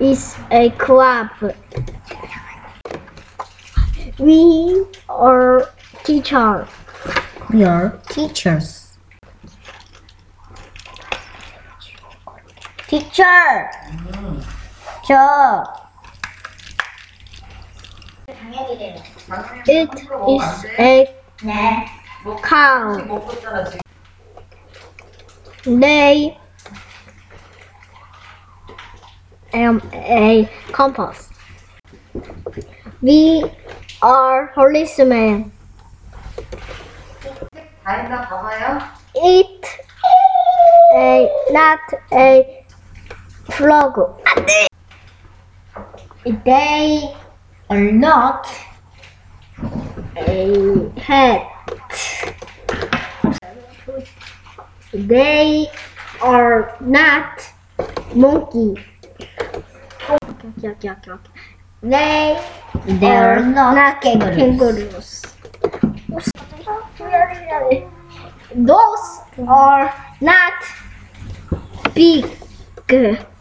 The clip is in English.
is a club. We are teachers. We are teachers. Teacher. It is a cow. They am a compass. We are policemen. It not a frog. They Are not a hat. They are not monkey. They are not kangaroos. Those are not big.